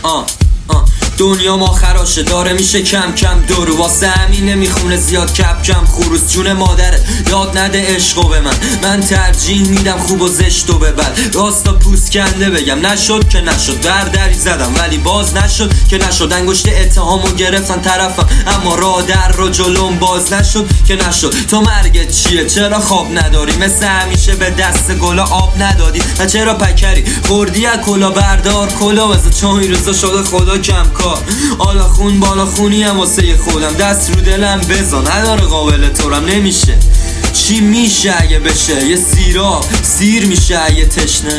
دنیا ما خراشه داره میشه کم کم دورو، واسه همین نمیخونه زیاد کپ کم خروس. جون مادره یاد نده عشقو به من ترجیح میدم خوب و زشت و ببر. راستا پوست کنده بگم نشد که نشد، دری زدم ولی باز نشد که نشد. انگشت اتهامو گرفتن طرفم اما راه در رو جلوم باز نشد که نشد. تو مرگت چیه؟ چرا خواب نداری؟ مثل همیشه به دست گلا آب ندادی و چرا پکری خوردی از کلا؟ بردار کلا بزا چون این روزا شده خدا کم کار. حالا خون بالا خونی هم واسه خودم، دست رو دلم بزن نداره قابل طورم. نمیشه چی میشه اگه بشه؟ یه سیراب سیر میشه اگه تشنه.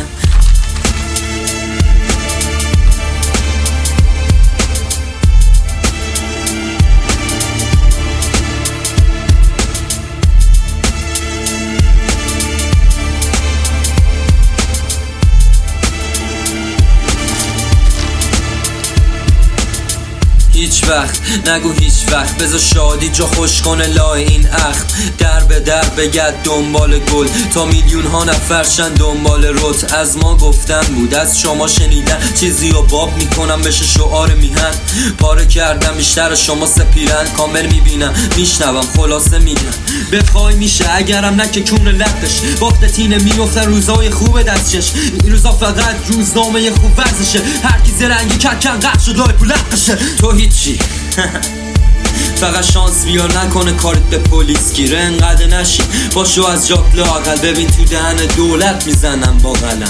هیچ وقت نگو هیچ وقت، بذار شادی جا خوش کنه لای این اخم. در به در بگرد دنبال گل تا میلیون ها نفرشن دنبال رت. از ما گفتن بود از شما شنیدن، چیزی رو باب میکنم بشه شعار میهن. پاره کردم بیشتر شما سپیرن، کامل میبینم میشنوم خلاصه میگن. بخوای میشه اگرم نه که کون لقش وقت تینه میفتن روزای خوب دستش. این روزا فقط روزنامه خوب ورزشه، هر کی زرنگی ککن قد شد لای پولقشه. تو هیچی فقط شانس بیار نکنه کارت به پلیس گیره. انقدر نشی باشو از جاک لااقل، ببین تو دهن دولت میزنم با قلم.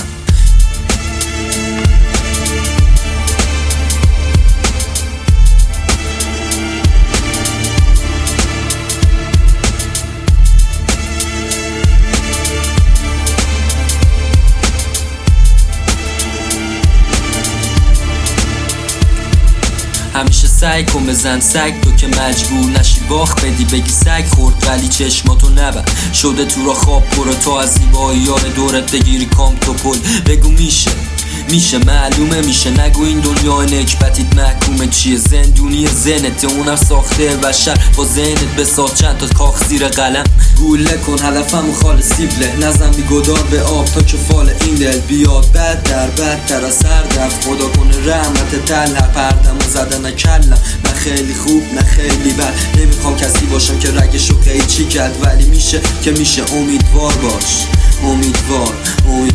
همیشه سعی کن بزن سگ تو که مجبور نشی باخت بدی بگی سگ خورد ولی چشماتو نبند شده تو را خواب برو تا از زیبایی یار دورت بگیری کام تو پل. بگو میشه معلومه میشه، نگو این دنیا نکبتیت محکومه چیه. زندونی ذهنت اونم ساخته بشر، با ذهنت بساز چند تا کاخ زیر قلم. گوله کن هدفم خال سیبله، نزن بیگدار به آب تا که فال این دل بیاد. بدتر از هر دفت خدا کنه رحمت تله پردم و زدن کلم. نه خیلی خوب نه خیلی بد، نمیخوام کسی باشم که رگشو قیچی کرد، ولی میشه که میشه. امیدوار باش امیدوار